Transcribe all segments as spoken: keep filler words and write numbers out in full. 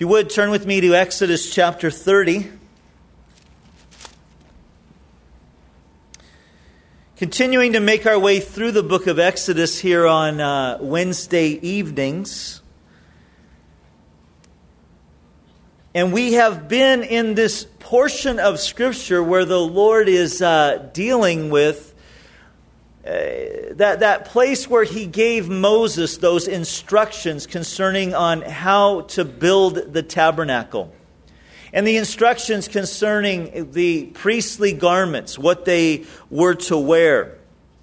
If you would, turn with me to Exodus chapter thirty. Continuing to make our way through the book of Exodus here on uh, Wednesday evenings. And we have been in this portion of Scripture where the Lord is uh, dealing with uh, that, that place where He gave Moses those instructions concerning on how to build the tabernacle. And the instructions concerning the priestly garments, what they were to wear.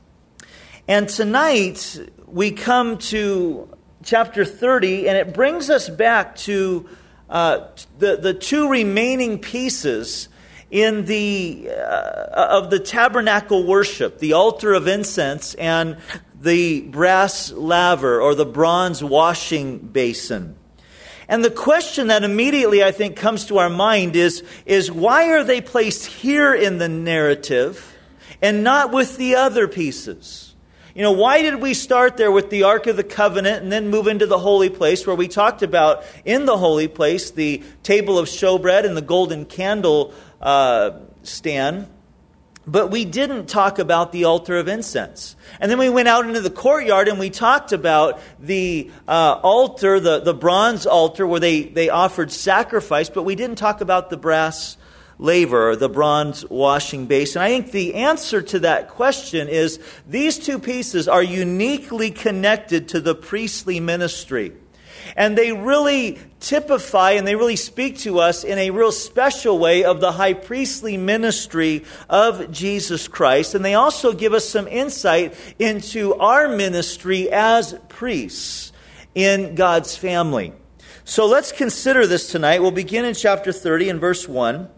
And tonight we come to chapter thirty, and it brings us back to uh, the, the two remaining pieces in the uh, of the tabernacle worship, the altar of incense and the brass laver or the bronze washing basin. And the question that immediately, I think, comes to our mind is, is why are they placed here in the narrative and not with the other pieces? You know, why did we start there with the Ark of the Covenant and then move into the holy place where we talked about in the holy place the table of showbread and the golden candle uh, stand? But we didn't talk about the altar of incense. And then we went out into the courtyard and we talked about the uh, altar, the, the bronze altar where they, they offered sacrifice, but we didn't talk about the brass laver or the bronze washing basin. I think the answer to that question is these two pieces are uniquely connected to the priestly ministry. And they really typify and they really speak to us in a real special way of the high priestly ministry of Jesus Christ. And they also give us some insight into our ministry as priests in God's family. So let's consider this tonight. We'll begin in chapter thirty and verse one.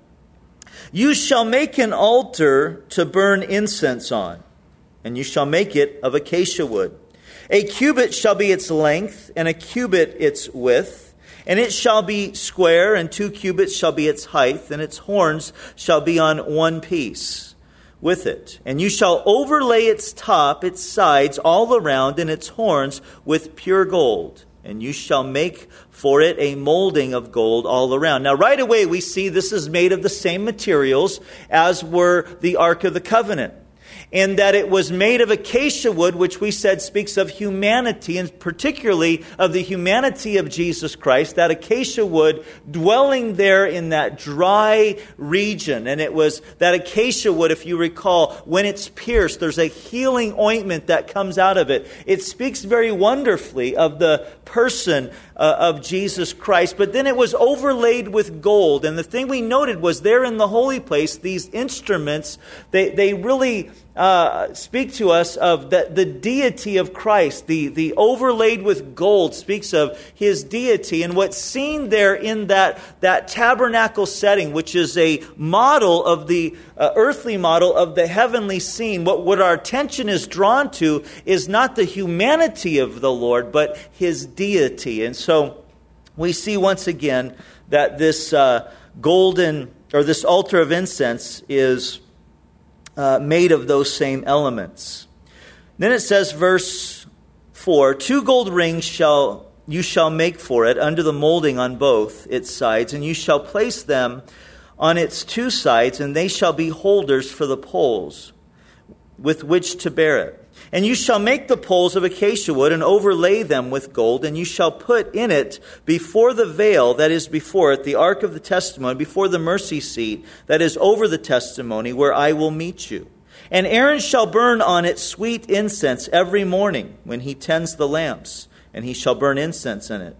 You shall make an altar to burn incense on, and you shall make it of acacia wood. A cubit shall be its length, and a cubit its width. And it shall be square, and two cubits shall be its height, and its horns shall be on one piece with it. And you shall overlay its top, its sides, all around, and its horns with pure gold. And you shall make for it a molding of gold all around. Now, right away, we see this is made of the same materials as were the Ark of the Covenant. In that it was made of acacia wood, which we said speaks of humanity, and particularly of the humanity of Jesus Christ, that acacia wood dwelling there in that dry region. And it was that acacia wood, if you recall, when it's pierced, there's a healing ointment that comes out of it. It speaks very wonderfully of the person uh, of Jesus Christ. But then it was overlaid with gold. And the thing we noted was there in the holy place, these instruments, they, they really Uh, speak to us of the, the deity of Christ. The, the overlaid with gold speaks of His deity. And what's seen there in that, that tabernacle setting, which is a model of the uh, earthly model of the heavenly scene, what, what our attention is drawn to is not the humanity of the Lord, but His deity. And so we see once again that this uh, golden, or this altar of incense is Uh, made of those same elements. Then it says, verse four, two gold rings shall you shall make for it under the molding on both its sides, and you shall place them on its two sides, and they shall be holders for the poles with which to bear it. And you shall make the poles of acacia wood and overlay them with gold, and you shall put in it before the veil that is before it, the ark of the testimony, before the mercy seat that is over the testimony, where I will meet you. And Aaron shall burn on it sweet incense every morning when he tends the lamps, and he shall burn incense in it.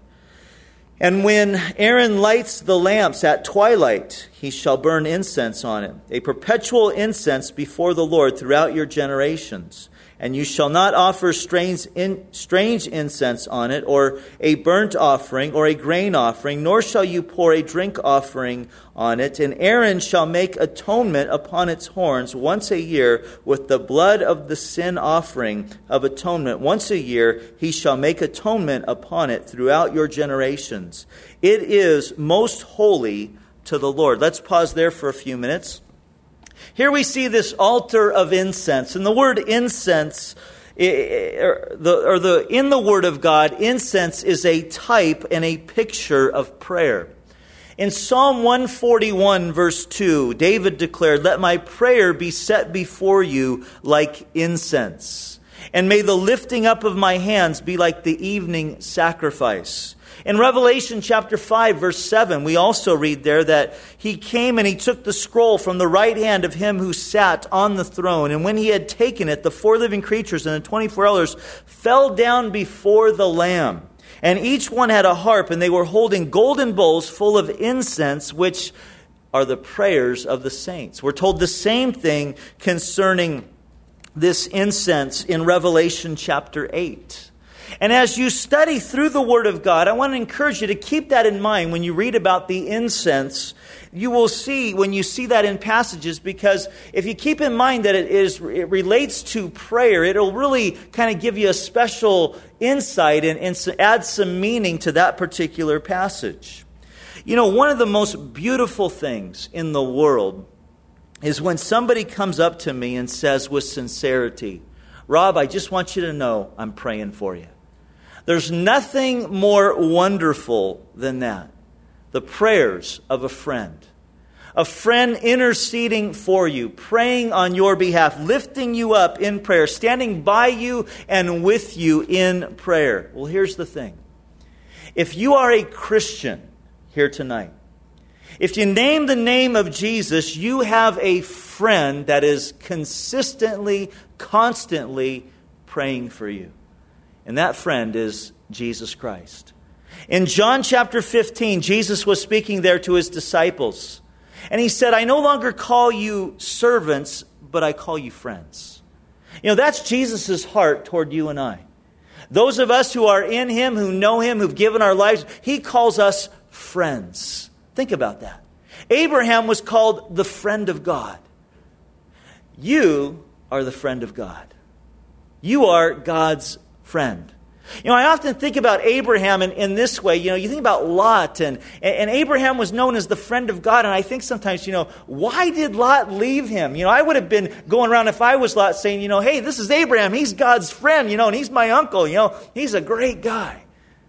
And when Aaron lights the lamps at twilight, he shall burn incense on it, a perpetual incense before the Lord throughout your generations. And you shall not offer strange, in, strange incense on it, or a burnt offering, or a grain offering, nor shall you pour a drink offering on it. And Aaron shall make atonement upon its horns once a year with the blood of the sin offering of atonement. Once a year he shall make atonement upon it throughout your generations. It is most holy to the Lord. Let's pause there for a few minutes. Here we see this altar of incense. And the word incense or the, or the in the Word of God, incense is a type and a picture of prayer. In Psalm one forty-one, verse two, David declared, "Let my prayer be set before you like incense, and may the lifting up of my hands be like the evening sacrifice." In Revelation chapter five, verse seven, we also read there that he came and he took the scroll from the right hand of him who sat on the throne. And when he had taken it, the four living creatures and the twenty-four elders fell down before the Lamb. And each one had a harp, and they were holding golden bowls full of incense, which are the prayers of the saints. We're told the same thing concerning this incense in Revelation chapter eight. And as you study through the Word of God, I want to encourage you to keep that in mind when you read about the incense. You will see when you see that in passages, because if you keep in mind that it is it relates to prayer, it'll really kind of give you a special insight and, and add some meaning to that particular passage. You know, one of the most beautiful things in the world is when somebody comes up to me and says with sincerity, "Rob, I just want you to know I'm praying for you." There's nothing more wonderful than that. The prayers of a friend. A friend interceding for you, praying on your behalf, lifting you up in prayer, standing by you and with you in prayer. Well, here's the thing. If you are a Christian here tonight, if you name the name of Jesus, you have a friend that is consistently, constantly praying for you. And that friend is Jesus Christ. In John chapter fifteen, Jesus was speaking there to his disciples. And he said, "I no longer call you servants, but I call you friends." You know, that's Jesus' heart toward you and I. Those of us who are in him, who know him, who've given our lives, he calls us friends. Think about that. Abraham was called the friend of God. You are the friend of God. You are God's friend. You know, I often think about Abraham in, in this way. You know, you think about Lot, and, and Abraham was known as the friend of God. And I think sometimes, you know, why did Lot leave him? You know, I would have been going around if I was Lot saying, you know, "Hey, this is Abraham. He's God's friend, you know, and he's my uncle. You know, he's a great guy."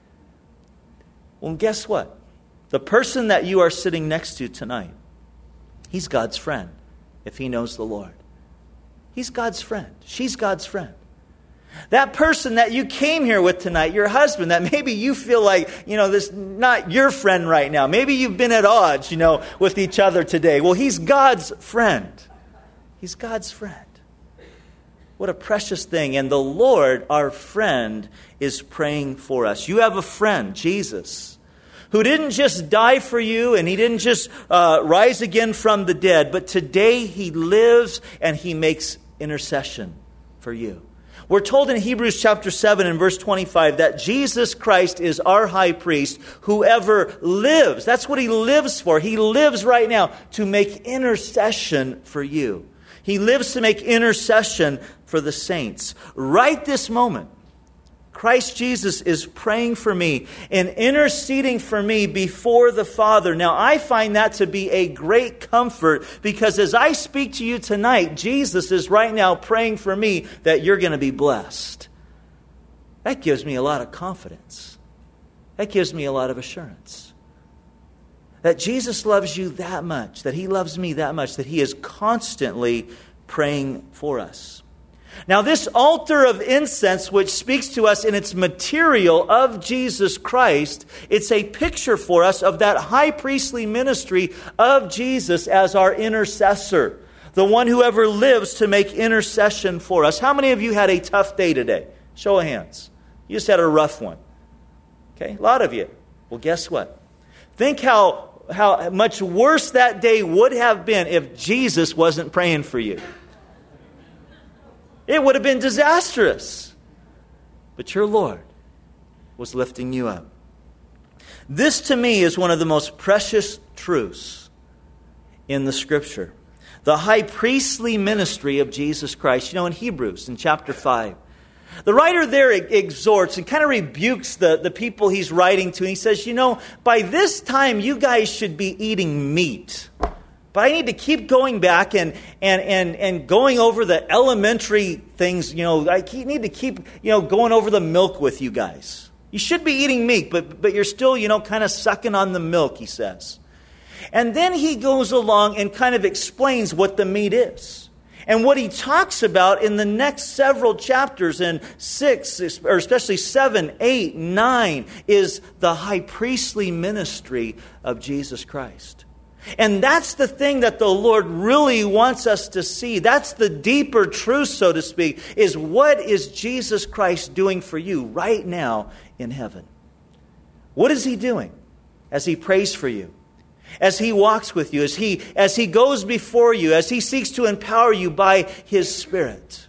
Well, guess what? The person that you are sitting next to tonight, he's God's friend if he knows the Lord. He's God's friend. She's God's friend. That person that you came here with tonight, your husband, that maybe you feel like, you know, this is not your friend right now. Maybe you've been at odds, you know, with each other today. Well, he's God's friend. He's God's friend. What a precious thing. And the Lord, our friend, is praying for us. You have a friend, Jesus, who didn't just die for you and he didn't just uh, rise again from the dead, but today he lives and he makes intercession for you. We're told in Hebrews chapter seven and verse twenty-five that Jesus Christ is our high priest, whoever lives. That's what he lives for. He lives right now to make intercession for you. He lives to make intercession for the saints. Right this moment, Christ Jesus is praying for me and interceding for me before the Father. Now, I find that to be a great comfort, because as I speak to you tonight, Jesus is right now praying for me that you're going to be blessed. That gives me a lot of confidence. That gives me a lot of assurance. That Jesus loves you that much, that he loves me that much, that he is constantly praying for us. Now, this altar of incense, which speaks to us in its material of Jesus Christ, it's a picture for us of that high priestly ministry of Jesus as our intercessor, the one who ever lives to make intercession for us. How many of you had a tough day today? Show of hands. You just had a rough one. Okay, a lot of you. Well, guess what? Think how, how much worse that day would have been if Jesus wasn't praying for you. It would have been disastrous. But your Lord was lifting you up. This to me is one of the most precious truths in the Scripture. The high priestly ministry of Jesus Christ. You know, in Hebrews, in chapter five, the writer there exhorts and kind of rebukes the, the people he's writing to. He says, you know, by this time you guys should be eating meat. But I need to keep going back and and and and going over the elementary things. You know, I need to keep, you know, going over the milk with you guys. You should be eating meat, but but you're still, you know, kind of sucking on the milk, he says. And then he goes along and kind of explains what the meat is. And what he talks about in the next several chapters, in six, or especially seven, eight, nine, is the high priestly ministry of Jesus Christ. And that's the thing that the Lord really wants us to see. That's the deeper truth, so to speak, is what is Jesus Christ doing for you right now in heaven? What is he doing as he prays for you? As he walks with you, as he, as he goes before you, as he seeks to empower you by his Spirit.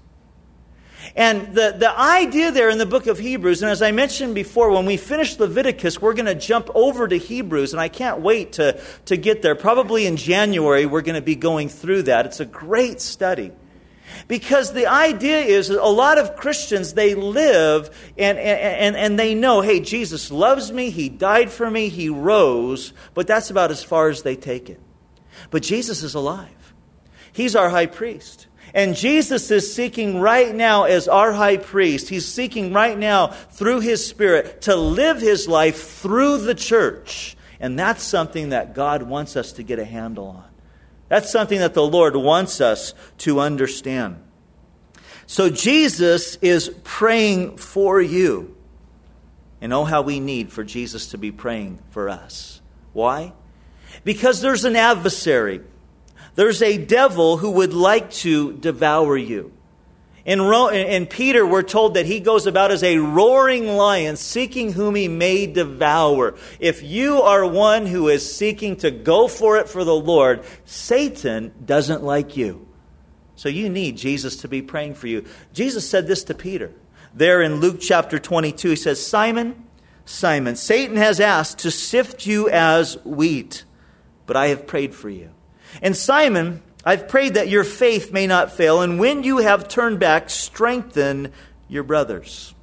And the, the idea there in the book of Hebrews, and as I mentioned before, when we finish Leviticus, we're going to jump over to Hebrews, and I can't wait to, to get there. Probably in January, we're going to be going through that. It's a great study. Because the idea is that a lot of Christians, they live and, and, and they know, hey, Jesus loves me, he died for me, he rose, but that's about as far as they take it. But Jesus is alive. He's our high priest. And Jesus is seeking right now as our high priest, he's seeking right now through his Spirit to live his life through the church. And that's something that God wants us to get a handle on. That's something that the Lord wants us to understand. So Jesus is praying for you. And oh, how we need for Jesus to be praying for us. Why? Because there's an adversary. There's a devil who would like to devour you. In, Ro- in Peter, we're told that he goes about as a roaring lion, seeking whom he may devour. If you are one who is seeking to go for it for the Lord, Satan doesn't like you. So you need Jesus to be praying for you. Jesus said this to Peter. There in Luke chapter twenty-two, he says, Simon, Simon, Satan has asked to sift you as wheat, but I have prayed for you. And Simon, I've prayed that your faith may not fail, and when you have turned back, strengthen your brothers.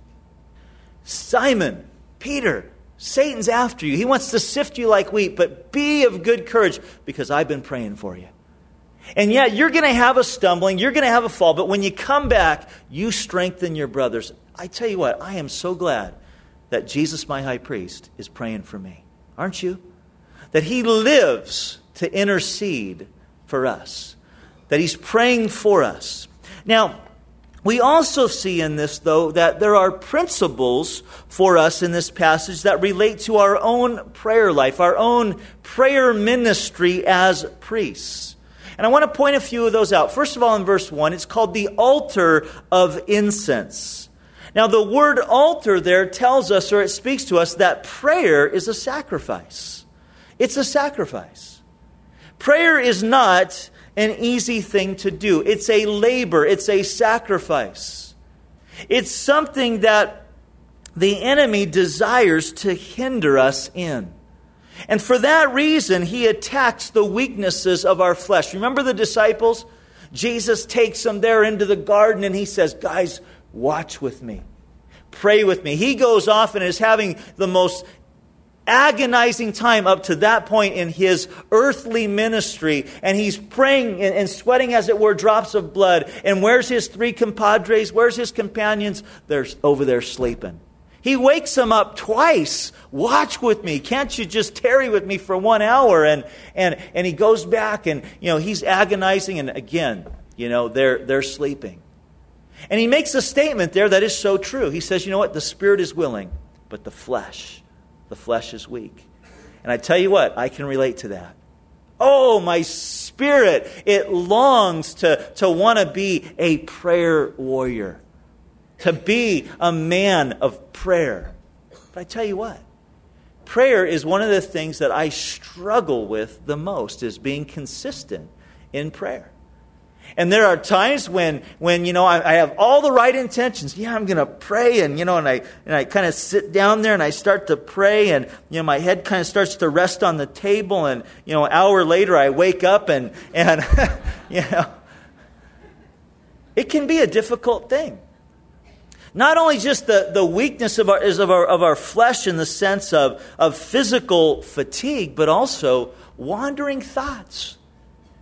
Simon, Peter, Satan's after you. He wants to sift you like wheat, but be of good courage, because I've been praying for you. And yet, you're going to have a stumbling, you're going to have a fall, but when you come back, you strengthen your brothers. I tell you what, I am so glad that Jesus, my high priest, is praying for me. Aren't you? That he lives to intercede for us. That he's praying for us. Now, we also see in this, though, that there are principles for us in this passage that relate to our own prayer life, our own prayer ministry as priests. And I want to point a few of those out. First of all, in verse one, it's called the altar of incense. Now, the word altar there tells us, or it speaks to us, that prayer is a sacrifice. It's a sacrifice. Prayer is not an easy thing to do. It's a labor. It's a sacrifice. It's something that the enemy desires to hinder us in. And for that reason, he attacks the weaknesses of our flesh. Remember the disciples? Jesus takes them there into the garden and he says, guys, watch with me. Pray with me. He goes off and is having the most agonizing time up to that point in his earthly ministry. And he's praying and, and sweating, as it were, drops of blood. And where's his three compadres? Where's his companions? They're over there sleeping. He wakes them up twice. Watch with me. Can't you just tarry with me for one hour? And and and he goes back and, you know, he's agonizing. And again, you know, they're they're sleeping. And he makes a statement there that is so true. He says, you know what? The spirit is willing, but the flesh, the flesh is weak. And I tell you what, I can relate to that. Oh, my spirit, it longs to, to want to be a prayer warrior. To be a man of prayer. But I tell you what, prayer is one of the things that I struggle with the most, is being consistent in prayer. And there are times when, when you know, I, I have all the right intentions. Yeah, I'm going to pray, and you know, and I and I kind of sit down there and I start to pray, and you know, my head kind of starts to rest on the table, and you know, an hour later I wake up, and and you know, it can be a difficult thing. Not only just the, the weakness of our, is of our of our flesh in the sense of, of physical fatigue, but also wandering thoughts.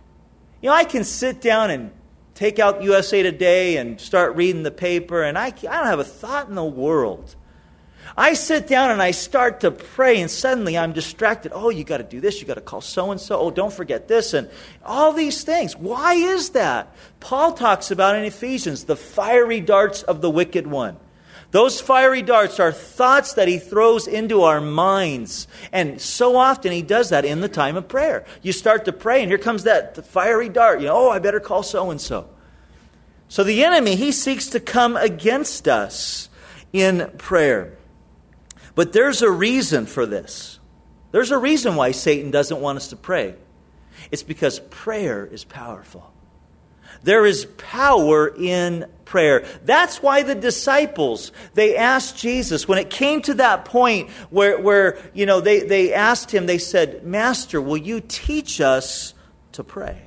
You know, I can sit down and take out U S A Today and start reading the paper, and I, I don't have a thought in the world. I sit down and I start to pray, and suddenly I'm distracted. Oh, you got to do this. You got to call so-and-so. Oh, don't forget this. And all these things. Why is that? Paul talks about in Ephesians, the fiery darts of the wicked one. Those fiery darts are thoughts that he throws into our minds. And so often he does that in the time of prayer. You start to pray, and here comes that fiery dart. You know, oh, I better call so-and-so. So the enemy, he seeks to come against us in prayer. But there's a reason for this. There's a reason why Satan doesn't want us to pray. It's because prayer is powerful. There is power in prayer. That's why the disciples, they asked Jesus, when it came to that point where, where you know, they, they asked him, they said, Master, will you teach us to pray?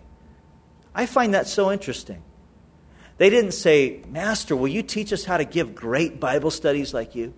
I find that so interesting. They didn't say, Master, will you teach us how to give great Bible studies like you?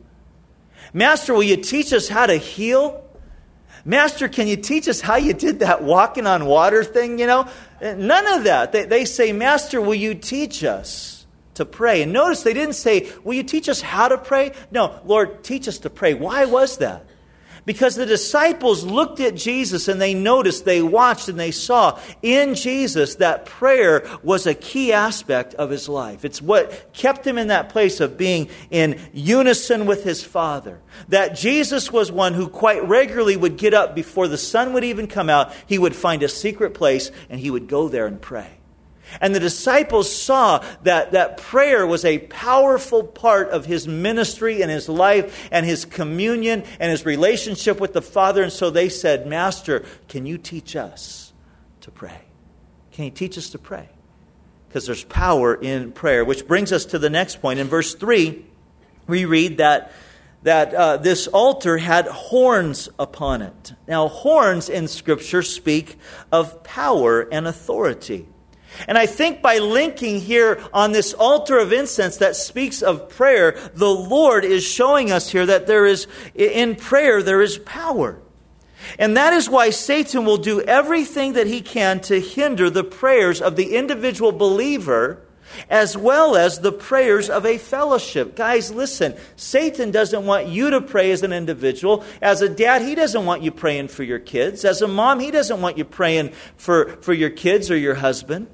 Master, will you teach us how to heal? Master, can you teach us how you did that walking on water thing, you know? None of that. They, they say, Master, will you teach us to pray? And notice they didn't say, will you teach us how to pray? No, Lord, teach us to pray. Why was that? Because the disciples looked at Jesus and they noticed, they watched and they saw in Jesus that prayer was a key aspect of his life. It's what kept him in that place of being in unison with his Father. That Jesus was one who quite regularly would get up before the sun would even come out. He would find a secret place and he would go there and pray. And the disciples saw that, that prayer was a powerful part of his ministry and his life and his communion and his relationship with the Father. And so they said, Master, can you teach us to pray? Can you teach us to pray? Because there's power in prayer. Which brings us to the next point. In verse three, we read that, that uh, this altar had horns upon it. Now, horns in Scripture speak of power and authority. And I think by linking here on this altar of incense that speaks of prayer, the Lord is showing us here that there is, in prayer, there is power. And that is why Satan will do everything that he can to hinder the prayers of the individual believer as well as the prayers of a fellowship. Guys, listen, Satan doesn't want you to pray as an individual. As a dad, he doesn't want you praying for your kids. As a mom, he doesn't want you praying for, for your kids or your husband.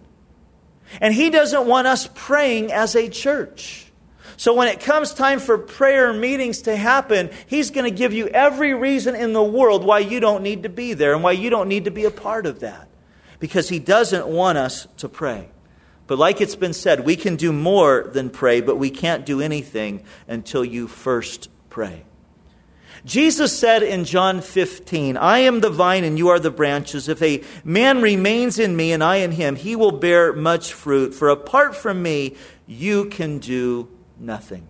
And he doesn't want us praying as a church. So when it comes time for prayer meetings to happen, he's going to give you every reason in the world why you don't need to be there and why you don't need to be a part of that. Because he doesn't want us to pray. But like it's been said, we can do more than pray, but we can't do anything until you first pray. Jesus said in John fifteen, I am the vine and you are the branches. If a man remains in me and I in him, he will bear much fruit. For apart from me, you can do nothing.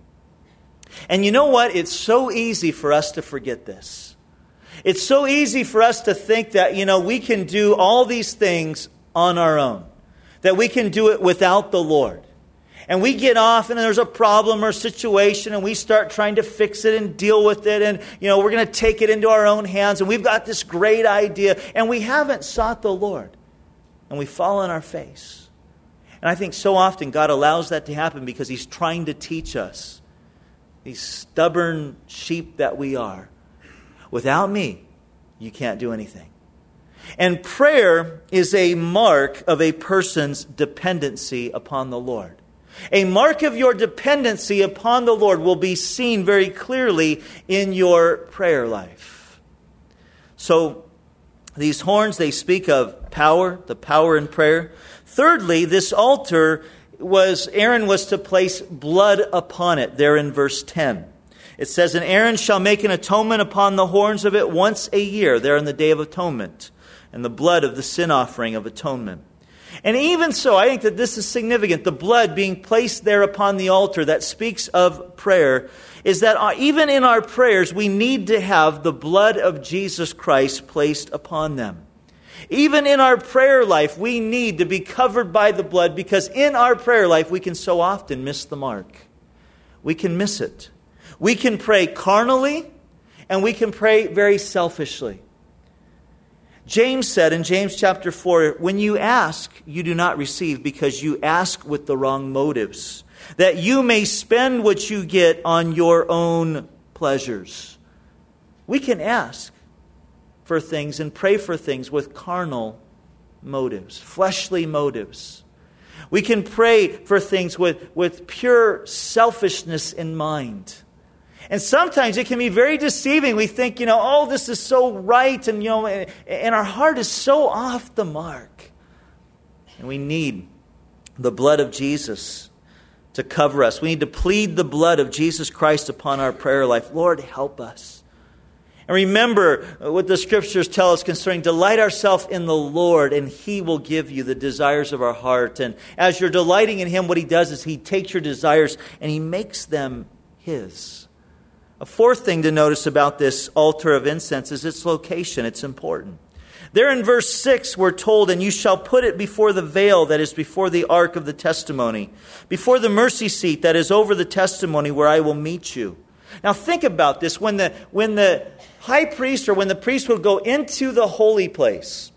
And you know what? It's so easy for us to forget this. It's so easy for us to think that, you know, we can do all these things on our own. That we can do it without the Lord. And we get off and there's a problem or situation and we start trying to fix it and deal with it. And, you know, we're going to take it into our own hands. And we've got this great idea. And we haven't sought the Lord. And we fall on our face. And I think so often God allows that to happen because he's trying to teach us. These stubborn sheep that we are. Without me, you can't do anything. And prayer is a mark of a person's dependency upon the Lord. A mark of your dependency upon the Lord will be seen very clearly in your prayer life. So, these horns, they speak of power, the power in prayer. Thirdly, this altar was, Aaron was to place blood upon it, there in verse ten. It says, and Aaron shall make an atonement upon the horns of it once a year, there in the Day of Atonement, and the blood of the sin offering of atonement. And even so, I think that this is significant. The blood being placed there upon the altar that speaks of prayer is that even in our prayers, we need to have the blood of Jesus Christ placed upon them. Even in our prayer life, we need to be covered by the blood because in our prayer life, we can so often miss the mark. We can miss it. We can pray carnally and we can pray very selfishly. James said in James chapter four, when you ask, you do not receive because you ask with the wrong motives, that you may spend what you get on your own pleasures. We can ask for things and pray for things with carnal motives, fleshly motives. We can pray for things with, with pure selfishness in mind. And sometimes it can be very deceiving. We think, you know, oh, this is so right, and you know, and our heart is so off the mark. And we need the blood of Jesus to cover us. We need to plead the blood of Jesus Christ upon our prayer life. Lord, help us. And remember what the Scriptures tell us concerning delight ourselves in the Lord, and He will give you the desires of our heart. And as you're delighting in Him, what He does is He takes your desires and He makes them His. A fourth thing to notice about this altar of incense is its location. It's important. There in verse six, we're told, and you shall put it before the veil that is before the ark of the testimony, before the mercy seat that is over the testimony where I will meet you. Now think about this. When the, when the high priest or when the priest would go into the holy place,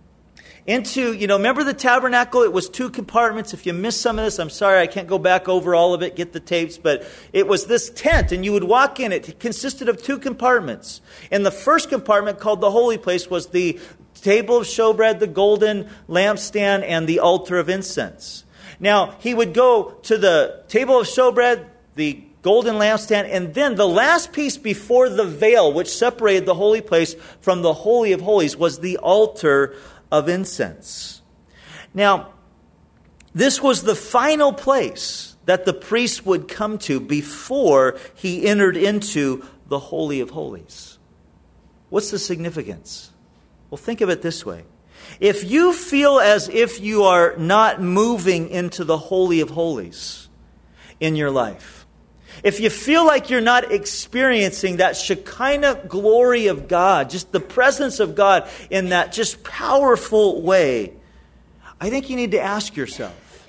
into, you know, remember the tabernacle? It was two compartments. If you missed some of this, I'm sorry, I can't go back over all of it, get the tapes, but it was this tent, and you would walk in. It consisted of two compartments. And the first compartment, called the holy place, was the table of showbread, the golden lampstand, and the altar of incense. Now, he would go to the table of showbread, the golden lampstand, and then the last piece before the veil, which separated the holy place from the Holy of Holies, was the altar of incense. Now, this was the final place that the priest would come to before he entered into the Holy of Holies. What's the significance? Well, think of it this way. If you feel as if you are not moving into the Holy of Holies in your life, if you feel like you're not experiencing that Shekinah glory of God, just the presence of God in that just powerful way, I think you need to ask yourself,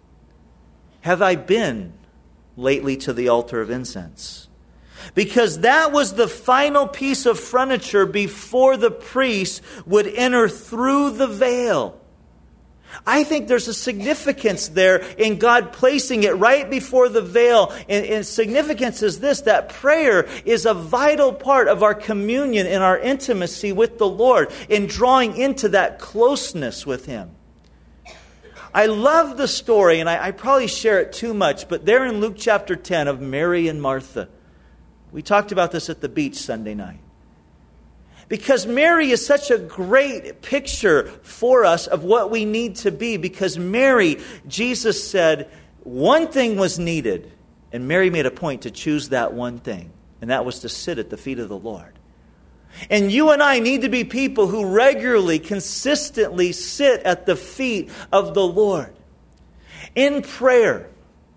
have I been lately to the altar of incense? Because that was the final piece of furniture before the priest would enter through the veil. I think there's a significance there in God placing it right before the veil. And, and significance is this, that prayer is a vital part of our communion and our intimacy with the Lord, in drawing into that closeness with Him. I love the story, and I, I probably share it too much, but there in Luke chapter ten of Mary and Martha. We talked about this at the beach Sunday night. Because Mary is such a great picture for us of what we need to be. Because Mary, Jesus said, one thing was needed. And Mary made a point to choose that one thing. And that was to sit at the feet of the Lord. And you and I need to be people who regularly, consistently sit at the feet of the Lord. In prayer.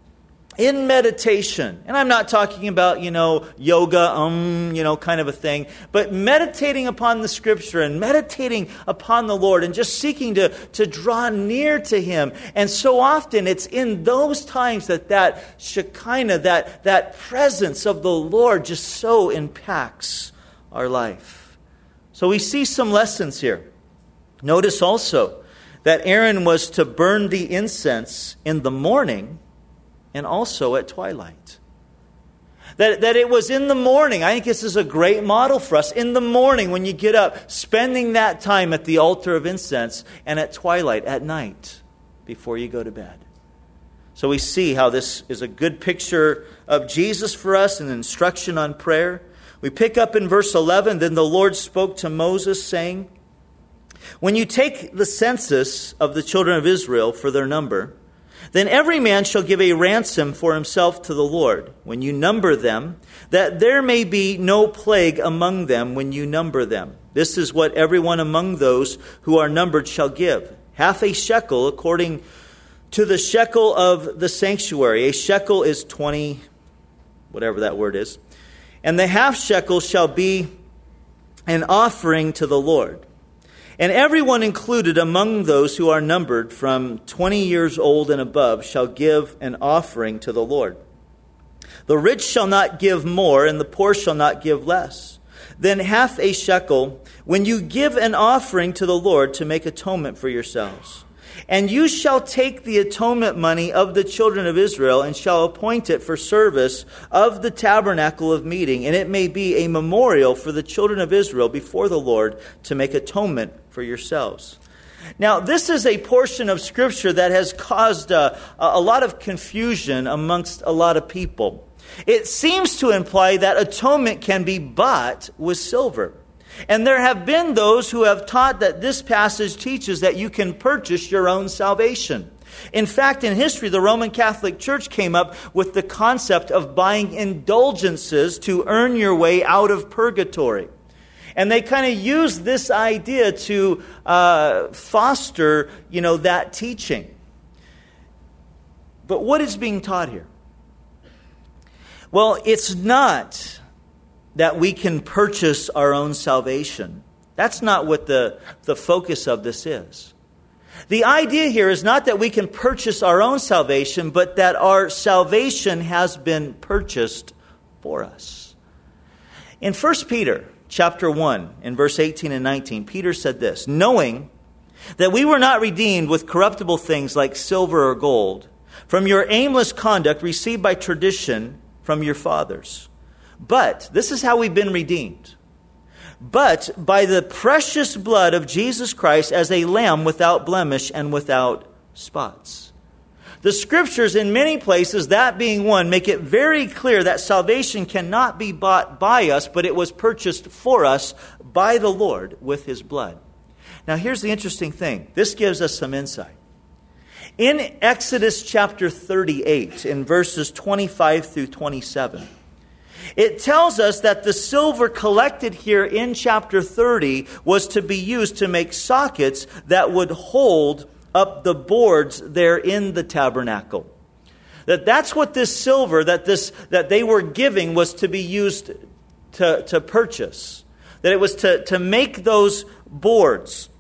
In meditation, and I'm not talking about, you know, yoga, um, you know, kind of a thing, but meditating upon the Scripture and meditating upon the Lord and just seeking to, to draw near to Him. And so often it's in those times that that Shekinah, that, that presence of the Lord just so impacts our life. So we see some lessons here. Notice also that Aaron was to burn the incense in the morning and also at twilight. That, that it was in the morning. I think this is a great model for us. In the morning when you get up, spending that time at the altar of incense, and at twilight, at night, before you go to bed. So we see how this is a good picture of Jesus for us, and instruction on prayer. We pick up in verse eleven, then the Lord spoke to Moses, saying, when you take the census of the children of Israel for their number, then every man shall give a ransom for himself to the Lord, when you number them, that there may be no plague among them when you number them. This is what everyone among those who are numbered shall give. Half a shekel according to the shekel of the sanctuary. A shekel is twenty, whatever that word is. And the half shekel shall be an offering to the Lord. And everyone included among those who are numbered from twenty years old and above shall give an offering to the Lord. The rich shall not give more, and the poor shall not give less. then half a shekel, when you give an offering to the Lord to make atonement for yourselves. And you shall take the atonement money of the children of Israel and shall appoint it for service of the tabernacle of meeting. And it may be a memorial for the children of Israel before the Lord to make atonement for yourselves. Now, this is a portion of Scripture that has caused a, a lot of confusion amongst a lot of people. It seems to imply that atonement can be bought with silver. And there have been those who have taught that this passage teaches that you can purchase your own salvation. In fact, in history, the Roman Catholic Church came up with the concept of buying indulgences to earn your way out of purgatory. And they kind of used this idea to uh, foster, you know, that teaching. But what is being taught here? Well, it's not that we can purchase our own salvation. That's not what the, the focus of this is. The idea here is not that we can purchase our own salvation, but that our salvation has been purchased for us. In First Peter chapter one, in verse eighteen and nineteen, Peter said this, knowing that we were not redeemed with corruptible things like silver or gold, from your aimless conduct received by tradition from your fathers. But, this is how we've been redeemed. But by the precious blood of Jesus Christ as a lamb without blemish and without spots. The Scriptures in many places, that being one, make it very clear that salvation cannot be bought by us, but it was purchased for us by the Lord with His blood. Now here's the interesting thing. This gives us some insight. In Exodus chapter thirty-eight, in verses twenty-five through twenty-seven, it tells us that the silver collected here in chapter thirty was to be used to make sockets that would hold up the boards there in the tabernacle. That that's what this silver that this that they were giving was to be used to, to purchase. That it was to, to make those boards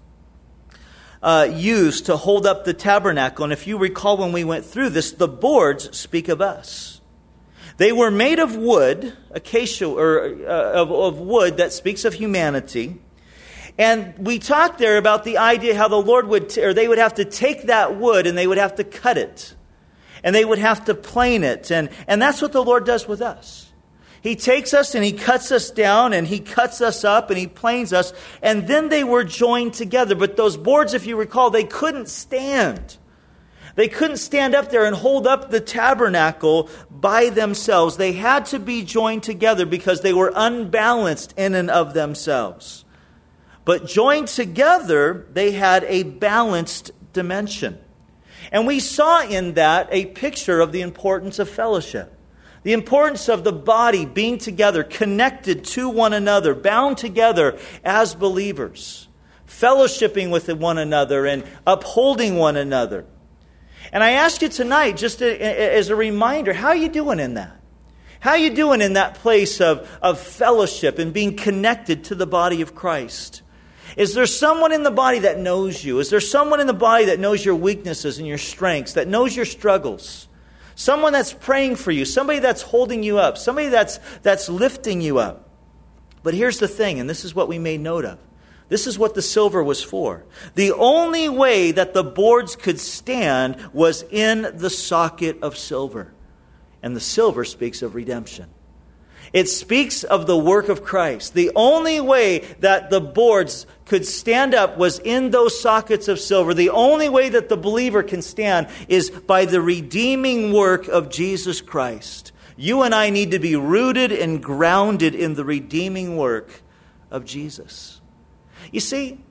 uh, used to hold up the tabernacle. And if you recall when we went through this, the boards speak of us. They were made of wood, acacia, or uh, of, of wood that speaks of humanity. And we talked there about the idea how the Lord would, t- or they would have to take that wood and they would have to cut it. And they would have to plane it. And, and that's what the Lord does with us. He takes us and He cuts us down and He cuts us up and He planes us. And then they were joined together. But those boards, if you recall, they couldn't stand. They couldn't stand up there and hold up the tabernacle by themselves. They had to be joined together because they were unbalanced in and of themselves. But joined together, they had a balanced dimension. And we saw in that a picture of the importance of fellowship. The importance of the body being together, connected to one another, bound together as believers. Fellowshipping with one another and upholding one another. And I ask you tonight, just as a reminder, how are you doing in that? How are you doing in that place of, of fellowship and being connected to the body of Christ? Is there someone in the body that knows you? Is there someone in the body that knows your weaknesses and your strengths, that knows your struggles? Someone that's praying for you, somebody that's holding you up, somebody that's, that's lifting you up. But here's the thing, and this is what we made note of. This is what the silver was for. The only way that the boards could stand was in the socket of silver. And the silver speaks of redemption. It speaks of the work of Christ. The only way that the boards could stand up was in those sockets of silver. The only way that the believer can stand is by the redeeming work of Jesus Christ. You and I need to be rooted and grounded in the redeeming work of Jesus. You see,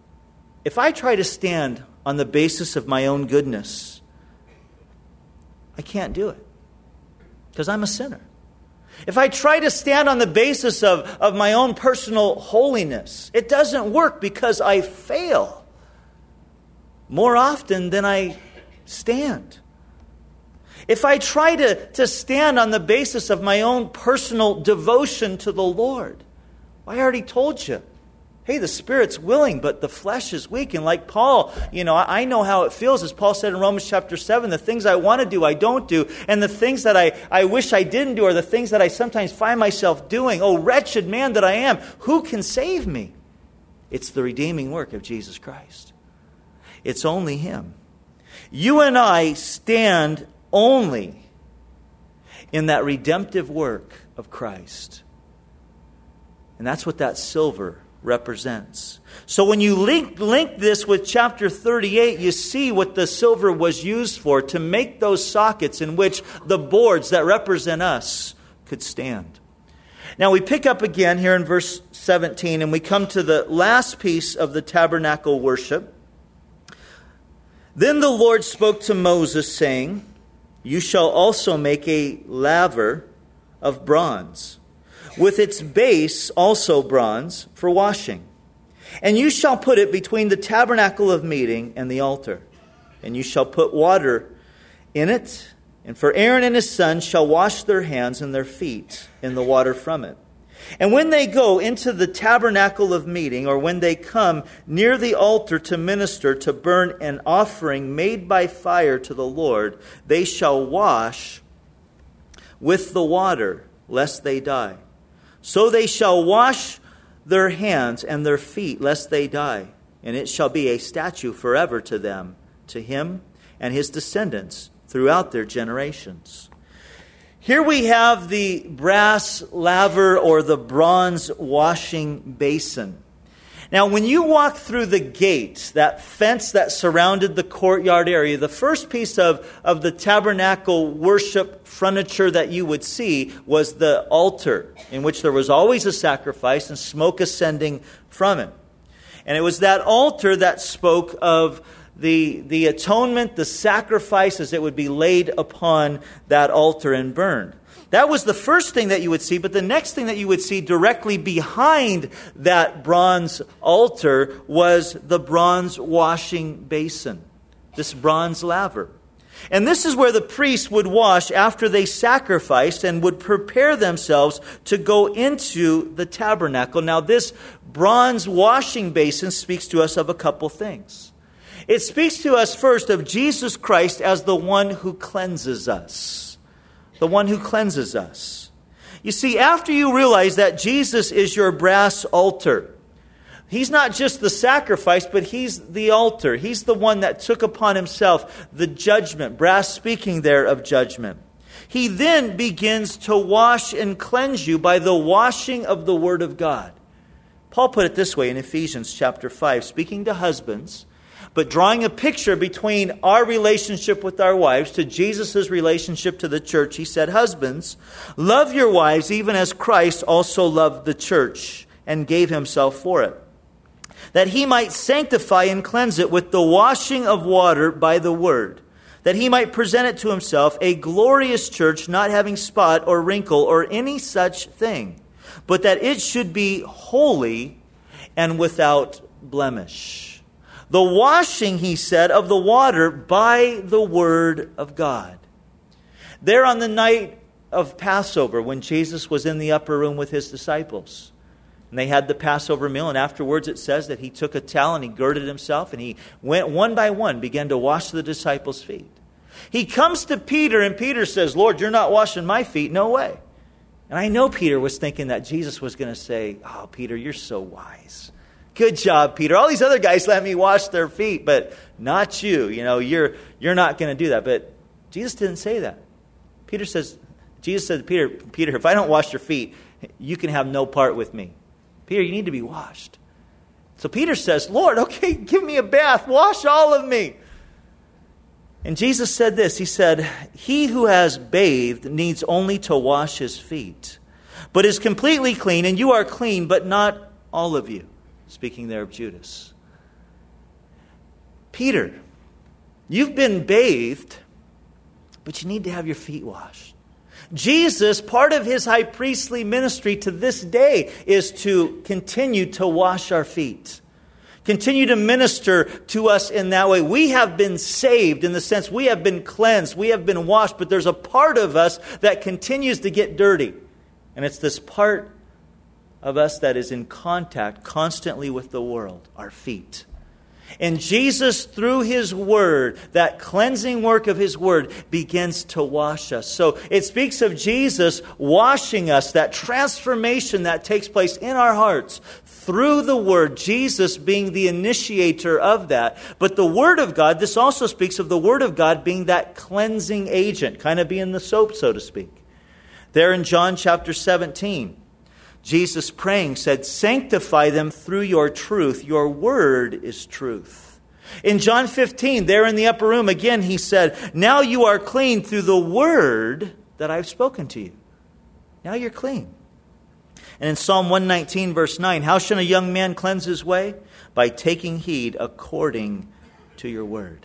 if I try to stand on the basis of my own goodness, I can't do it because I'm a sinner. If I try to stand on the basis of, of my own personal holiness, it doesn't work because I fail more often than I stand. If I try to, to stand on the basis of my own personal devotion to the Lord, I already told you, hey, the spirit's willing, but the flesh is weak. And like Paul, you know, I know how it feels. As Paul said in Romans chapter seven, the things I want to do, I don't do. And the things that I, I wish I didn't do are the things that I sometimes find myself doing. Oh, wretched man that I am, who can save me? It's the redeeming work of Jesus Christ. It's only Him. You and I stand only in that redemptive work of Christ. And that's what that silver represents. So when you link, link this with chapter thirty-eight, you see what the silver was used for, to make those sockets in which the boards that represent us could stand. Now we pick up again here in verse seventeen, and we come to the last piece of the tabernacle worship. Then the Lord spoke to Moses, saying, you shall also make a laver of bronze, with its base also bronze, for washing. And you shall put it between the tabernacle of meeting and the altar. And you shall put water in it, and for Aaron and his sons shall wash their hands and their feet in the water from it. And when they go into the tabernacle of meeting, or when they come near the altar to minister, to burn an offering made by fire to the Lord, they shall wash with the water, lest they die. So they shall wash their hands and their feet, lest they die. And it shall be a statute forever to them, to him and his descendants throughout their generations. Here we have the brass laver, or the bronze washing basin. Now, when you walk through the gate, that fence that surrounded the courtyard area, the first piece of, of the tabernacle worship furniture that you would see was the altar, in which there was always a sacrifice and smoke ascending from it. And it was that altar that spoke of the, the atonement, the sacrifices that would be laid upon that altar and burned. That was the first thing that you would see, but the next thing that you would see directly behind that bronze altar was the bronze washing basin, this bronze laver. And this is where the priests would wash after they sacrificed and would prepare themselves to go into the tabernacle. Now, this bronze washing basin speaks to us of a couple things. It speaks to us first of Jesus Christ as the one who cleanses us. The one who cleanses us. You see, after you realize that Jesus is your brass altar, He's not just the sacrifice, but He's the altar. He's the one that took upon Himself the judgment, brass speaking there of judgment. He then begins to wash and cleanse you by the washing of the Word of God. Paul put it this way in Ephesians chapter five, speaking to husbands, but drawing a picture between our relationship with our wives to Jesus' relationship to the church. He said, husbands, love your wives even as Christ also loved the church and gave Himself for it, that He might sanctify and cleanse it with the washing of water by the word, that He might present it to Himself a glorious church, not having spot or wrinkle or any such thing, but that it should be holy and without blemish. The washing, he said, of the water by the word of God. There on the night of Passover, when Jesus was in the upper room with His disciples, and they had the Passover meal, and afterwards it says that He took a towel and He girded Himself, and He went one by one, began to wash the disciples' feet. He comes to Peter, and Peter says, Lord, you're not washing my feet. No way. And I know Peter was thinking that Jesus was going to say, oh, Peter, you're so wise. Good job, Peter. All these other guys let me wash their feet, but not you. You know, you're you're not going to do that. But Jesus didn't say that. Peter says, Jesus said to Peter, Peter, if I don't wash your feet, you can have no part with me. Peter, you need to be washed. So Peter says, Lord, okay, give me a bath. Wash all of me. And Jesus said this. He said, he who has bathed needs only to wash his feet, but is completely clean, and you are clean, but not all of you. Speaking there of Judas. Peter, you've been bathed, but you need to have your feet washed. Jesus, part of His high priestly ministry to this day is to continue to wash our feet. Continue to minister to us in that way. We have been saved in the sense we have been cleansed, we have been washed, but there's a part of us that continues to get dirty. And it's this part of us that is in contact constantly with the world? Our feet. And Jesus, through His Word, that cleansing work of His Word, begins to wash us. So it speaks of Jesus washing us, that transformation that takes place in our hearts through the Word, Jesus being the initiator of that. But the Word of God, this also speaks of the Word of God being that cleansing agent, kind of being the soap, so to speak. There in John chapter seventeen, Jesus praying said, "Sanctify them through your truth. Your word is truth." In John fifteen, there in the upper room, again He said, "Now you are clean through the word that I've spoken to you." Now you're clean. And in Psalm one nineteen, verse nine, "How shall a young man cleanse his way? By taking heed according to your word."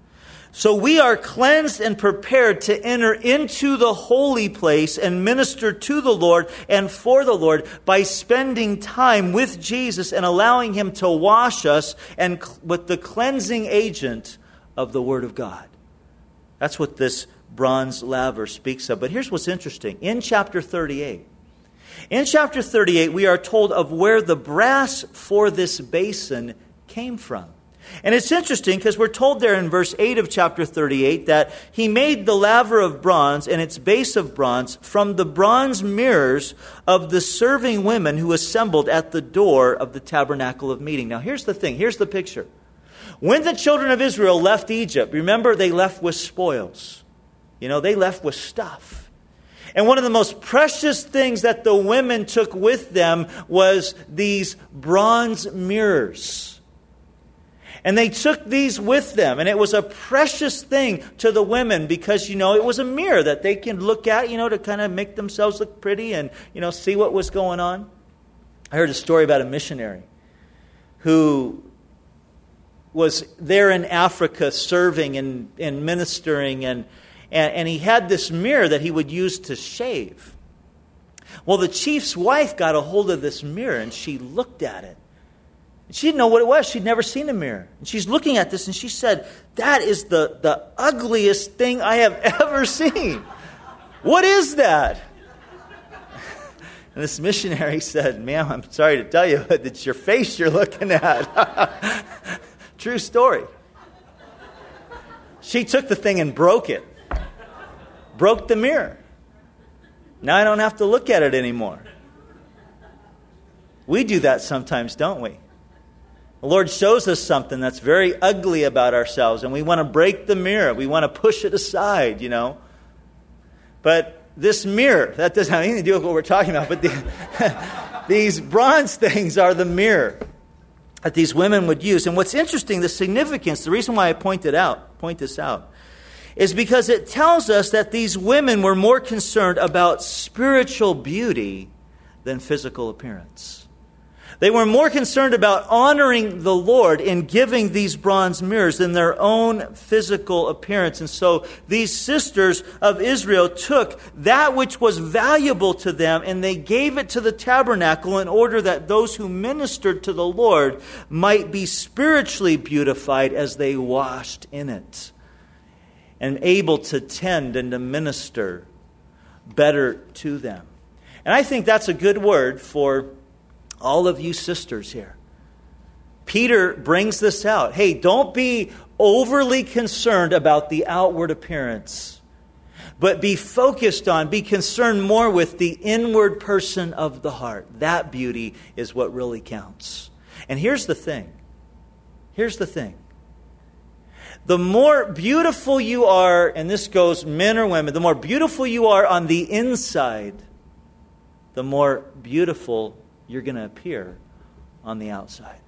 So we are cleansed and prepared to enter into the holy place and minister to the Lord and for the Lord by spending time with Jesus and allowing Him to wash us and with the cleansing agent of the Word of God. That's what this bronze laver speaks of. But here's what's interesting. In chapter thirty-eight, in chapter thirty-eight, we are told of where the brass for this basin came from. And it's interesting because we're told there in verse eight of chapter thirty-eight that He made the laver of bronze and its base of bronze from the bronze mirrors of the serving women who assembled at the door of the tabernacle of meeting. Now here's the thing, here's the picture. When the children of Israel left Egypt, remember they left with spoils. You know, they left with stuff. And one of the most precious things that the women took with them was these bronze mirrors. And they took these with them. And it was a precious thing to the women because, you know, it was a mirror that they can look at, you know, to kind of make themselves look pretty and, you know, see what was going on. I heard a story about a missionary who was there in Africa serving and, and ministering. And, and, and he had this mirror that he would use to shave. Well, the chief's wife got a hold of this mirror and she looked at it. She didn't know what it was. She'd never seen a mirror. And she's looking at this and she said, "That is the, the ugliest thing I have ever seen. What is that?" And this missionary said, "Ma'am, I'm sorry to tell you, but it's your face you're looking at." True story. She took the thing and broke it. Broke the mirror. Now I don't have to look at it anymore. We do that sometimes, don't we? The Lord shows us something that's very ugly about ourselves, and we want to break the mirror. We want to push it aside, you know. But this mirror, that doesn't have anything to do with what we're talking about, but the, these bronze things are the mirror that these women would use. And what's interesting, the significance, the reason why I point it out, point this out, is because it tells us that these women were more concerned about spiritual beauty than physical appearance. They were more concerned about honoring the Lord in giving these bronze mirrors than their own physical appearance. And so these sisters of Israel took that which was valuable to them and they gave it to the tabernacle in order that those who ministered to the Lord might be spiritually beautified as they washed in it and able to tend and to minister better to them. And I think that's a good word for all of you sisters here. Peter brings this out. Hey, don't be overly concerned about the outward appearance, but be focused on, be concerned more with the inward person of the heart. That beauty is what really counts. And here's the thing. Here's the thing. The more beautiful you are, and this goes men or women, the more beautiful you are on the inside, the more beautiful you're going to appear on the outside.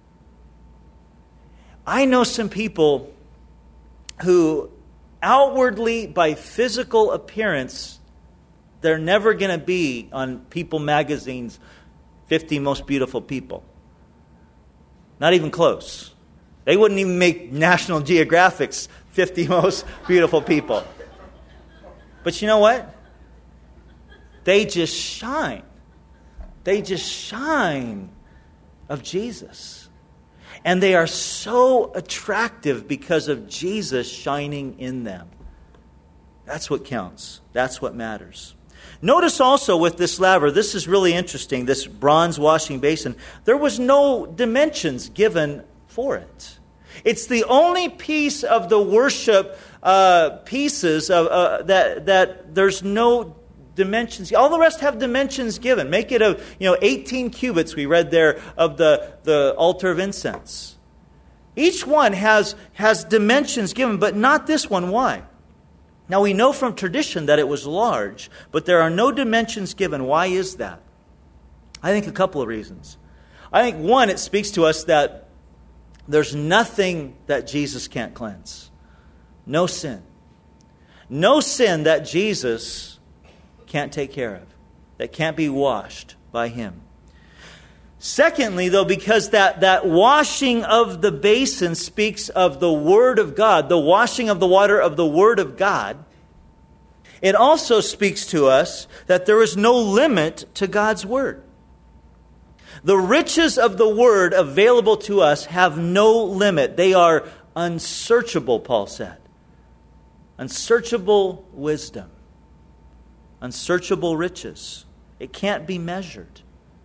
I know some people who outwardly, by physical appearance, they're never going to be on People magazine's fifty most beautiful people. Not even close. They wouldn't even make National Geographic's fifty most beautiful people. But you know what? They just shine. They just shine of Jesus. And they are so attractive because of Jesus shining in them. That's what counts. That's what matters. Notice also with this laver, this is really interesting, this bronze washing basin, there was no dimensions given for it. It's the only piece of the worship uh, pieces of, uh, that, that there's no dimensions. All the rest have dimensions given. Make it a, you know, eighteen cubits we read there of the, the altar of incense. Each one has, has dimensions given, but not this one. Why? Now we know from tradition that it was large, but there are no dimensions given. Why is that? I think a couple of reasons. I think one, it speaks to us that there's nothing that Jesus can't cleanse. No sin. No sin that Jesus can't take care of, that can't be washed by Him. Secondly, though, because that, that washing of the basin speaks of the Word of God, the washing of the water of the Word of God, it also speaks to us that there is no limit to God's Word. The riches of the Word available to us have no limit. They are unsearchable, Paul said. Unsearchable wisdom. Unsearchable riches. It can't be measured.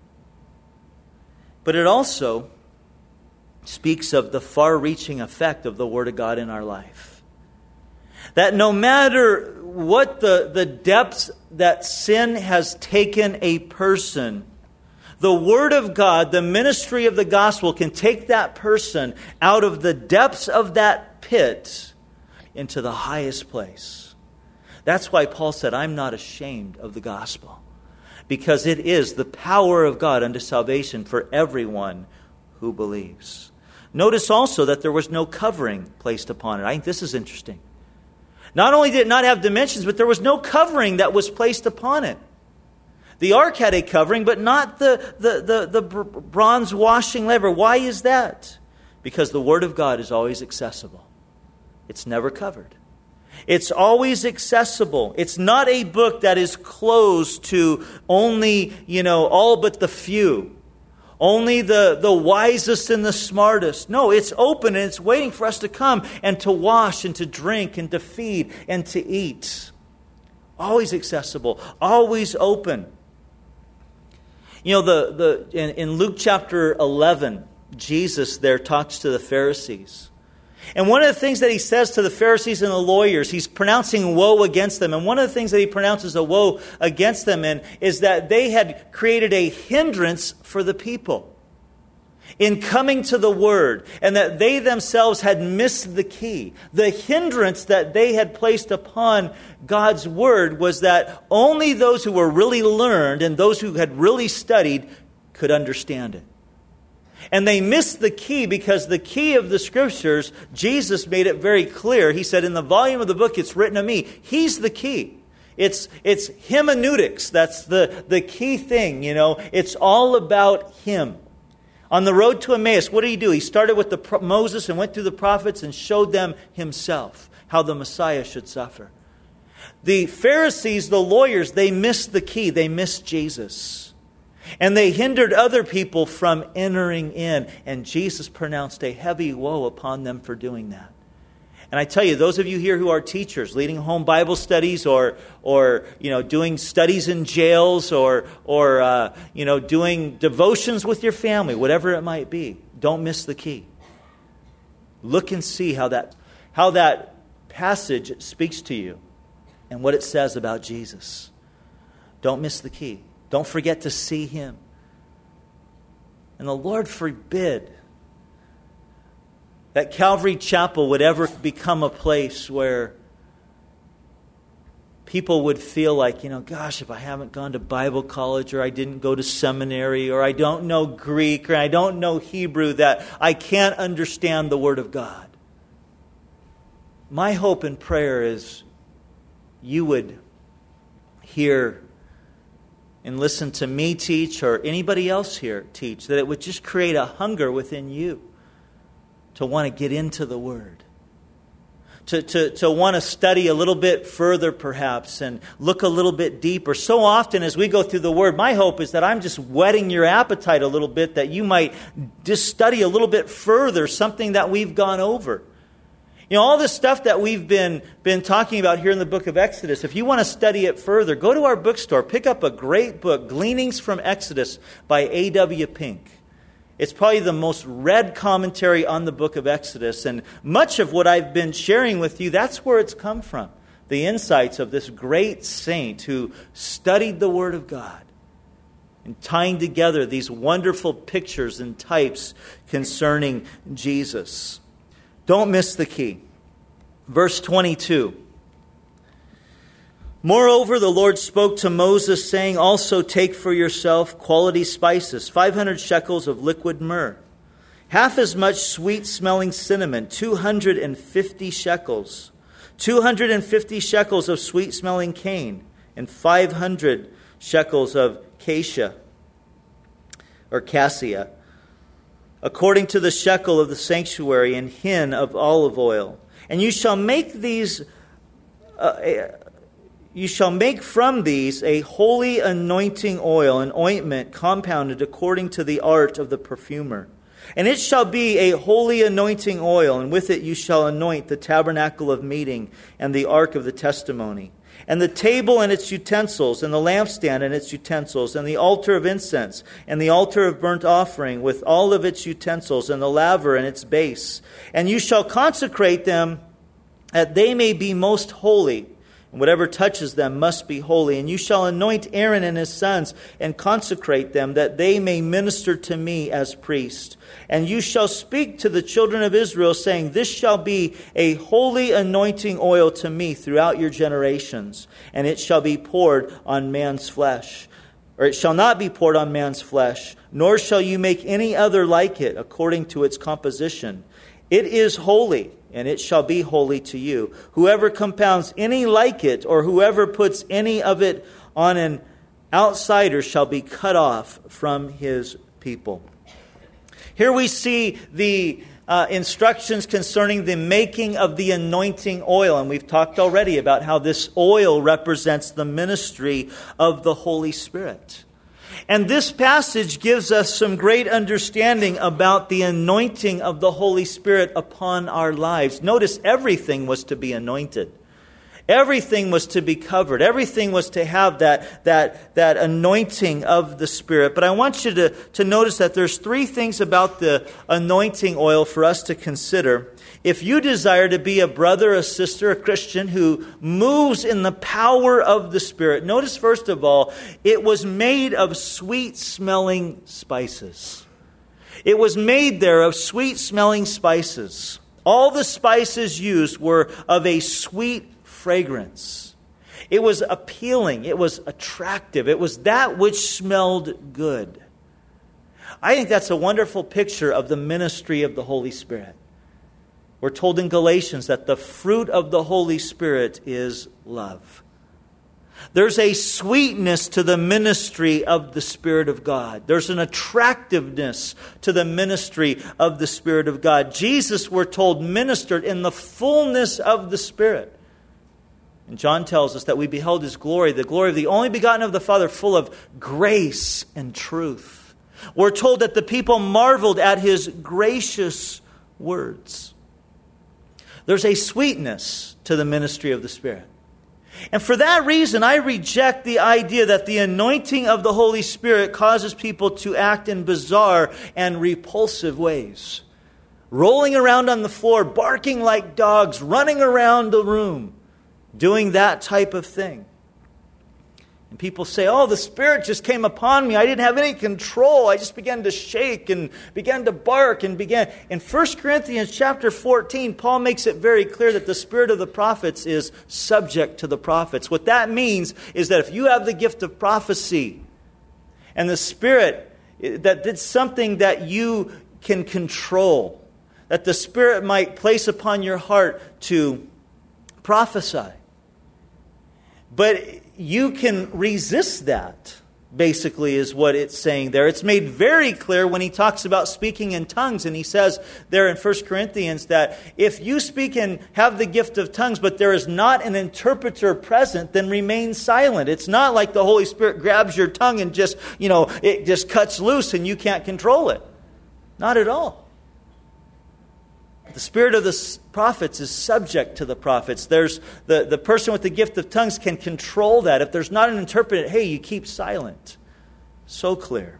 But it also speaks of the far-reaching effect of the Word of God in our life. That no matter what the, the depths that sin has taken a person, the Word of God, the ministry of the gospel, can take that person out of the depths of that pit into the highest place. That's why Paul said, I'm not ashamed of the gospel. Because it is the power of God unto salvation for everyone who believes. Notice also that there was no covering placed upon it. I think this is interesting. Not only did it not have dimensions, but there was no covering that was placed upon it. The ark had a covering, but not the, the, the, the bronze washing laver. Why is that? Because the Word of God is always accessible. It's never covered. It's always accessible. It's not a book that is closed to only, you know, all but the few. Only the, the wisest and the smartest. No, it's open and it's waiting for us to come and to wash and to drink and to feed and to eat. Always accessible. Always open. You know, the, the in, in Luke chapter eleven, Jesus there talks to the Pharisees. And one of the things that he says to the Pharisees and the lawyers, he's pronouncing woe against them. And one of the things that he pronounces a woe against them in is that they had created a hindrance for the people in coming to the Word, and that they themselves had missed the key. The hindrance that they had placed upon God's Word was that only those who were really learned and those who had really studied could understand it. And they missed the key because the key of the Scriptures, Jesus made it very clear. He said, in the volume of the book, it's written of me. He's the key. It's it's hermeneutics. That's the, the key thing, you know. It's all about Him. On the road to Emmaus, what did He do? He started with the Moses and went through the prophets and showed them Himself, how the Messiah should suffer. The Pharisees, the lawyers, they missed the key. They missed Jesus. And they hindered other people from entering in. And Jesus pronounced a heavy woe upon them for doing that. And I tell you, those of you here who are teachers, leading home Bible studies, or, or you know, doing studies in jails, or, or uh, you know, doing devotions with your family, whatever it might be, don't miss the key. Look and see how that, how that passage speaks to you and what it says about Jesus. Don't miss the key. Don't forget to see Him. And the Lord forbid that Calvary Chapel would ever become a place where people would feel like, you know, gosh, if I haven't gone to Bible college, or I didn't go to seminary, or I don't know Greek, or I don't know Hebrew, that I can't understand the Word of God. My hope and prayer is you would hear and listen to me teach, or anybody else here teach, that it would just create a hunger within you to want to get into the Word. To, to, to want to study a little bit further perhaps, and look a little bit deeper. So often as we go through the Word, my hope is that I'm just whetting your appetite a little bit, that you might just study a little bit further something that we've gone over. You know, all this stuff that we've been, been talking about here in the book of Exodus, if you want to study it further, go to our bookstore, pick up a great book, Gleanings from Exodus by A W Pink. It's probably the most read commentary on the book of Exodus, and much of what I've been sharing with you, that's where it's come from. The insights of this great saint who studied the Word of God and tying together these wonderful pictures and types concerning Jesus. Don't miss the key. Verse twenty-two. Moreover, the Lord spoke to Moses, saying, also take for yourself quality spices, five hundred shekels of liquid myrrh, half as much sweet-smelling cinnamon, two hundred fifty shekels, two hundred fifty shekels of sweet-smelling cane, and five hundred shekels of cassia, or cassia, according to the shekel of the sanctuary, and hin of olive oil. And you shall make these, uh, you shall make from these a holy anointing oil, an ointment compounded according to the art of the perfumer. And it shall be a holy anointing oil, and with it you shall anoint the tabernacle of meeting and the ark of the testimony, and the table and its utensils, and the lampstand and its utensils, and the altar of incense, and the altar of burnt offering, with all of its utensils, and the laver and its base. And you shall consecrate them, that they may be most holy. And whatever touches them must be holy. And you shall anoint Aaron and his sons, and consecrate them, that they may minister to me as priests. And you shall speak to the children of Israel, saying, this shall be a holy anointing oil to me throughout your generations, and it shall be poured on man's flesh. Or it shall not be poured on man's flesh, nor shall you make any other like it, according to its composition. It is holy, and it shall be holy to you. Whoever compounds any like it, or whoever puts any of it on an outsider, shall be cut off from his people. Here we see the uh, instructions concerning the making of the anointing oil. And we've talked already about how this oil represents the ministry of the Holy Spirit. And this passage gives us some great understanding about the anointing of the Holy Spirit upon our lives. Notice everything was to be anointed. Everything was to be covered. Everything was to have that, that, that anointing of the Spirit. But I want you to, to notice that there's three things about the anointing oil for us to consider. If you desire to be a brother, a sister, a Christian who moves in the power of the Spirit, notice first of all, it was made of sweet-smelling spices. It was made there of sweet-smelling spices. All the spices used were of a sweet fragrance. It was appealing. It was attractive. It was that which smelled good. I think that's a wonderful picture of the ministry of the Holy Spirit. We're told in Galatians that the fruit of the Holy Spirit is love. There's a sweetness to the ministry of the Spirit of God. There's an attractiveness to the ministry of the Spirit of God. Jesus, we're told, ministered in the fullness of the Spirit. And John tells us that we beheld His glory, the glory of the only begotten of the Father, full of grace and truth. We're told that the people marveled at His gracious words. There's a sweetness to the ministry of the Spirit. And for that reason, I reject the idea that the anointing of the Holy Spirit causes people to act in bizarre and repulsive ways. Rolling around on the floor, barking like dogs, running around the room, doing that type of thing. And people say, oh, the Spirit just came upon me. I didn't have any control. I just began to shake and began to bark and began. In First Corinthians chapter fourteen, Paul makes it very clear that the spirit of the prophets is subject to the prophets. What that means is that if you have the gift of prophecy and the Spirit, that it's something that you can control, that the Spirit might place upon your heart to prophesy. But you can resist that, basically, is what it's saying there. It's made very clear when he talks about speaking in tongues. And he says there in First Corinthians that if you speak and have the gift of tongues, but there is not an interpreter present, then remain silent. It's not like the Holy Spirit grabs your tongue and just, you know, it just cuts loose and you can't control it. Not at all. The spirit of the prophets is subject to the prophets. There's the, the person with the gift of tongues can control that. If there's not an interpreter, hey, you keep silent. So clear.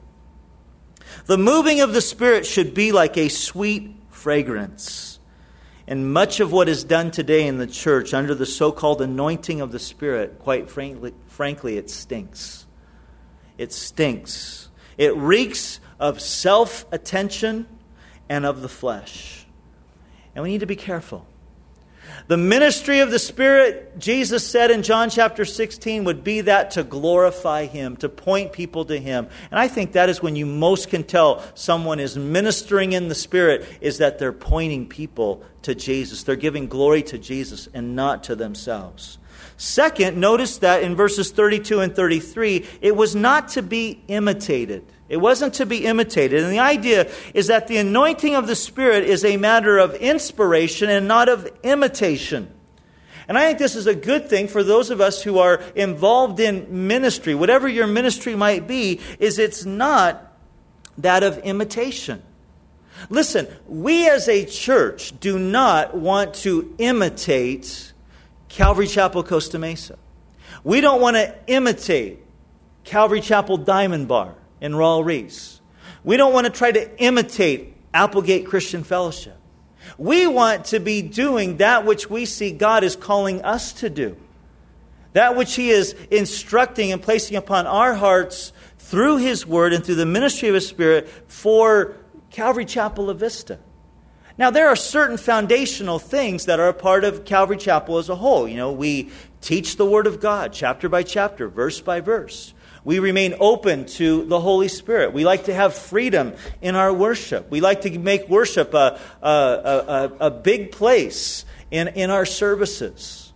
The moving of the Spirit should be like a sweet fragrance. And much of what is done today in the church under the so-called anointing of the Spirit, quite frankly, frankly, it stinks. It stinks. It reeks of self-attention and of the flesh. And we need to be careful. The ministry of the Spirit, Jesus said in John chapter sixteen, would be that to glorify Him, to point people to Him. And I think that is when you most can tell someone is ministering in the Spirit, is that they're pointing people to Jesus. They're giving glory to Jesus and not to themselves. Second, notice that in verses thirty-two and thirty-three, it was not to be imitated. It wasn't to be imitated. And the idea is that the anointing of the Spirit is a matter of inspiration and not of imitation. And I think this is a good thing for those of us who are involved in ministry. Whatever your ministry might be, is it's not that of imitation. Listen, we as a church do not want to imitate Calvary Chapel Costa Mesa. We don't want to imitate Calvary Chapel Diamond Bar in Rawl Reese. We don't want to try to imitate Applegate Christian Fellowship. We want to be doing that which we see God is calling us to do. That which He is instructing and placing upon our hearts through His Word and through the ministry of His Spirit for Calvary Chapel La Vista. Now, there are certain foundational things that are a part of Calvary Chapel as a whole. You know, we teach the Word of God, chapter by chapter, verse by verse. We remain open to the Holy Spirit. We like to have freedom in our worship. We like to make worship a, a, a, a big place in, in our services.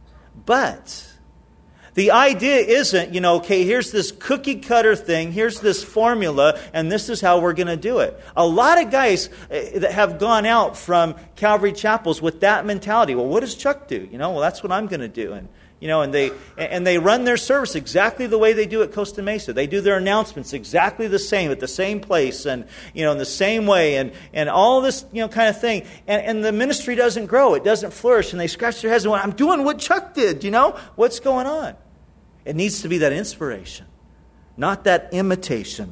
But the idea isn't, you know, okay, here's this cookie cutter thing, here's this formula, and this is how we're going to do it. A lot of guys that have gone out from Calvary Chapels with that mentality. Well, what does Chuck do? You know, well, that's what I'm going to do. And You know, and they and they run their service exactly the way they do at Costa Mesa. They do their announcements exactly the same at the same place, and you know, in the same way, and and all this you know kind of thing. And, and the ministry doesn't grow, it doesn't flourish, and they scratch their heads and go, "I'm doing what Chuck did." You know, what's going on? It needs to be that inspiration, not that imitation.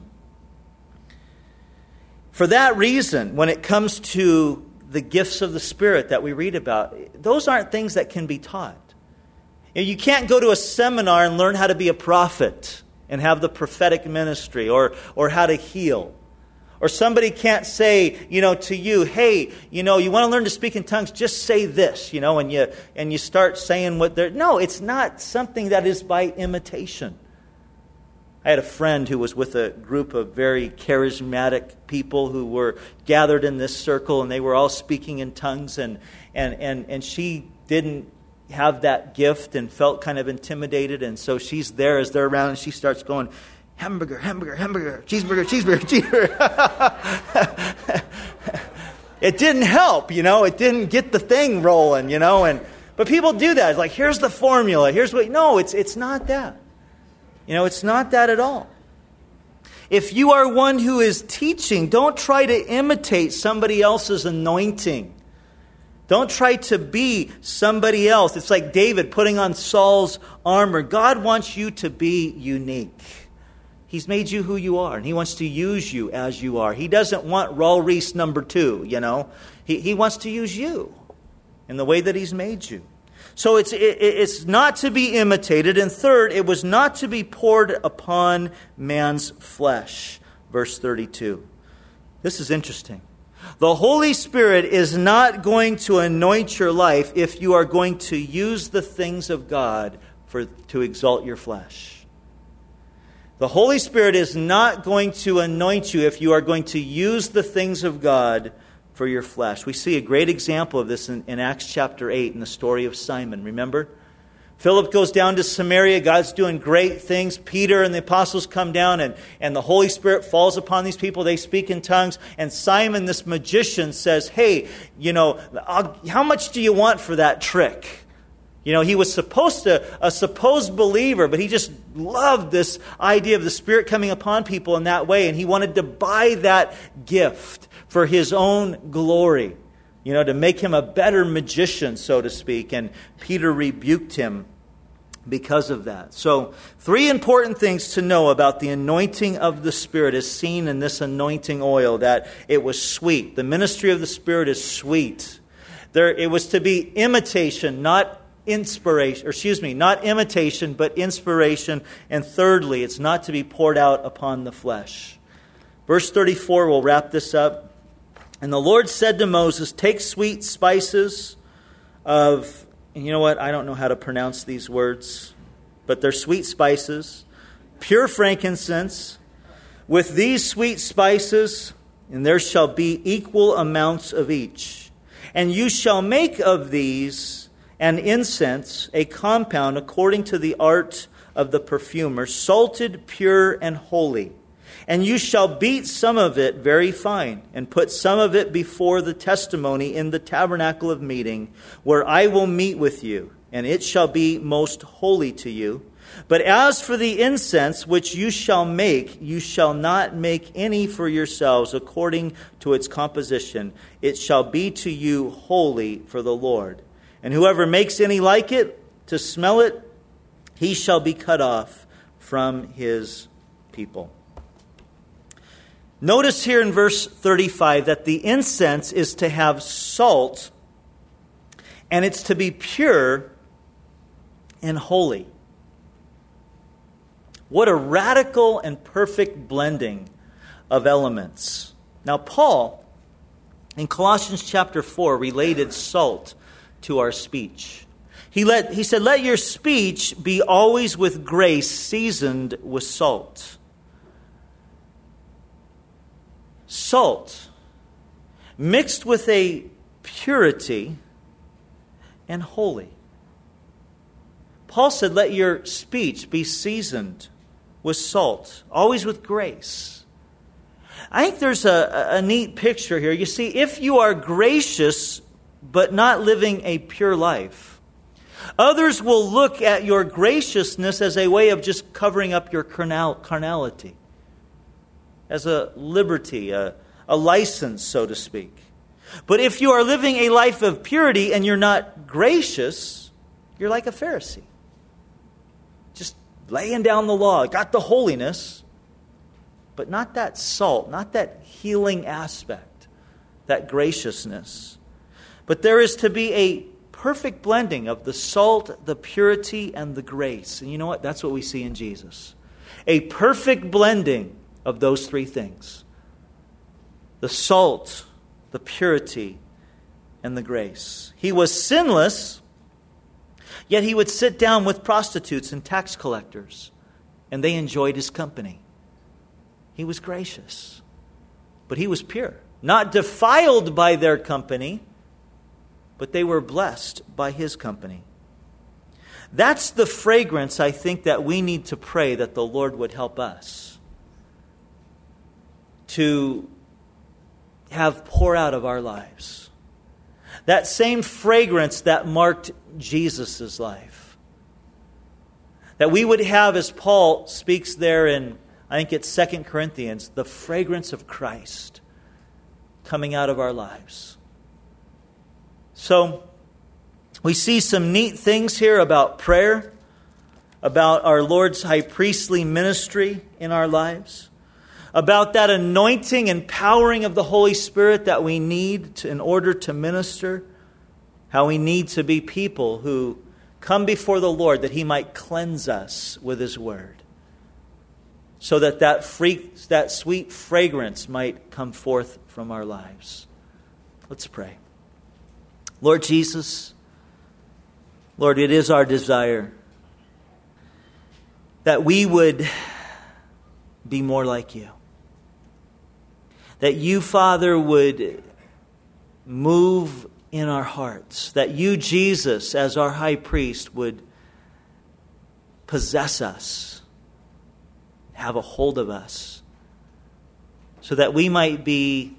For that reason, when it comes to the gifts of the Spirit that we read about, those aren't things that can be taught. You can't go to a seminar and learn how to be a prophet and have the prophetic ministry, or or how to heal. Or somebody can't say, you know, to you, hey, you know, you want to learn to speak in tongues, just say this, you know, and you and you start saying what they're... No, it's not something that is by imitation. I had a friend who was with a group of very charismatic people who were gathered in this circle, and they were all speaking in tongues, and and and, and she didn't have that gift and felt kind of intimidated, and so she's there as they're around, and she starts going, hamburger, hamburger, hamburger, cheeseburger, cheeseburger, cheeseburger. It didn't help, you know, it didn't get the thing rolling, you know, and but people do that. It's like, here's the formula, here's what, no, it's it's not that. You know, it's not that at all. If you are one who is teaching, don't try to imitate somebody else's anointing. Don't try to be somebody else. It's like David putting on Saul's armor. God wants you to be unique. He's made you who you are, and He wants to use you as you are. He doesn't want Rawl Reese number two, you know. He, he wants to use you in the way that He's made you. So it's, it, it's not to be imitated. And third, it was not to be poured upon man's flesh. Verse thirty-two. This is interesting. The Holy Spirit is not going to anoint your life if you are going to use the things of God for to exalt your flesh. The Holy Spirit is not going to anoint you if you are going to use the things of God for your flesh. We see a great example of this in, in Acts chapter eight in the story of Simon. Remember? Philip goes down to Samaria. God's doing great things. Peter and the apostles come down, and, and the Holy Spirit falls upon these people. They speak in tongues. And Simon, this magician, says, hey, you know, I'll, how much do you want for that trick? You know, he was supposed to, a supposed believer, but he just loved this idea of the Spirit coming upon people in that way. And he wanted to buy that gift for his own glory. you know, to make him a better magician, so to speak. And Peter rebuked him because of that. So, three important things to know about the anointing of the Spirit is seen in this anointing oil, that it was sweet. The ministry of the Spirit is sweet. There, it was to be imitation, not inspiration, or excuse me, not imitation, but inspiration. And thirdly, it's not to be poured out upon the flesh. Verse thirty-four, we'll wrap this up. And the Lord said to Moses, take sweet spices of, and you know what, I don't know how to pronounce these words, but they're sweet spices, pure frankincense. With these sweet spices, and there shall be equal amounts of each. And you shall make of these an incense, a compound according to the art of the perfumer, salted, pure, and holy. And you shall beat some of it very fine, and put some of it before the testimony in the tabernacle of meeting, where I will meet with you, and it shall be most holy to you. But as for the incense which you shall make, you shall not make any for yourselves according to its composition. It shall be to you holy for the Lord. And whoever makes any like it, to smell it, he shall be cut off from his people. Notice here in verse thirty-five that the incense is to have salt, and it's to be pure and holy. What a radical and perfect blending of elements. Now, Paul, in Colossians chapter four, related salt to our speech. He, let, he said, let your speech be always with grace, seasoned with salt. Salt, mixed with a purity and holy. Paul said, let your speech be seasoned with salt, always with grace. I think there's a, a neat picture here. You see, if you are gracious but not living a pure life, others will look at your graciousness as a way of just covering up your carnal, carnality, as a liberty, a, a license, so to speak. But if you are living a life of purity and you're not gracious, you're like a Pharisee. Just laying down the law, got the holiness, but not that salt, not that healing aspect, that graciousness. But there is to be a perfect blending of the salt, the purity, and the grace. And you know what? That's what we see in Jesus. A perfect blending of those three things. The salt, the purity, and the grace. He was sinless, yet he would sit down with prostitutes and tax collectors, and they enjoyed his company. He was gracious, but he was pure. Not defiled by their company, but they were blessed by his company. That's the fragrance, I think, that we need to pray that the Lord would help us to have pour out of our lives. That same fragrance that marked Jesus' life. That we would have, as Paul speaks there in, I think it's Second Corinthians, the fragrance of Christ coming out of our lives. So, we see some neat things here about prayer, about our Lord's high priestly ministry in our lives, about that anointing and powering of the Holy Spirit that we need to, in order to minister, how we need to be people who come before the Lord that He might cleanse us with His Word, so that that, free, that sweet fragrance might come forth from our lives. Let's pray. Lord Jesus, Lord, it is our desire that we would be more like You. That You, Father, would move in our hearts. That You, Jesus, as our high priest, would possess us, have a hold of us, so that we might be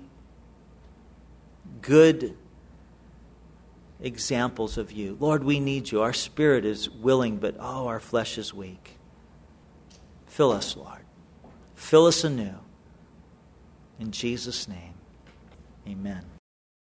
good examples of You. Lord, we need You. Our spirit is willing, but oh, our flesh is weak. Fill us, Lord. Fill us anew. In Jesus' name, amen.